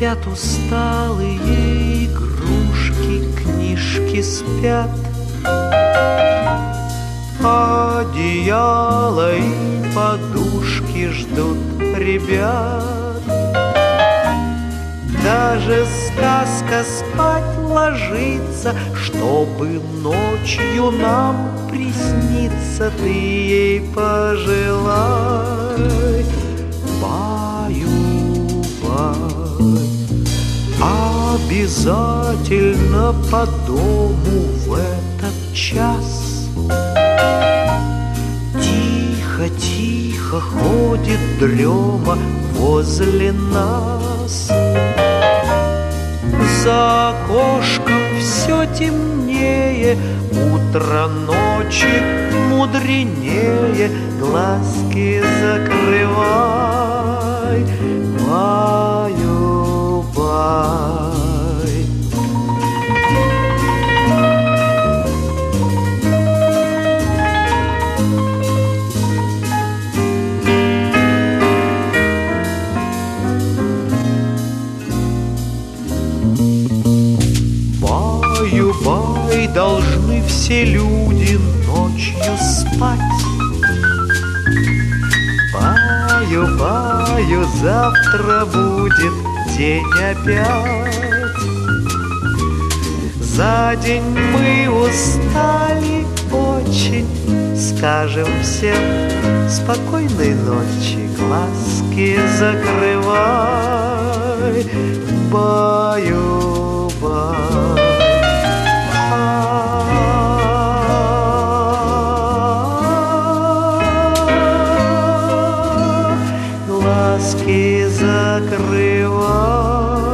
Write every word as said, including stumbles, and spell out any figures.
Спят усталые игрушки, книжки спят, одеяло и подушки ждут ребят. Даже сказка спать ложится, чтобы ночью нам присниться. Ты ей пожелай, баю-бай. Обязательно по дому в этот час тихо-тихо ходит дрема возле нас. За окошком все темнее, утро ночи мудренее. Глазки закрывай, баю-бай. Баю-бай, должны все люди ночью спать. Баю-баю, завтра будет день опять. За день мы устали очень, скажем всем спокойной ночи. Глазки закрывай, баю-бай. Глазки закрывай.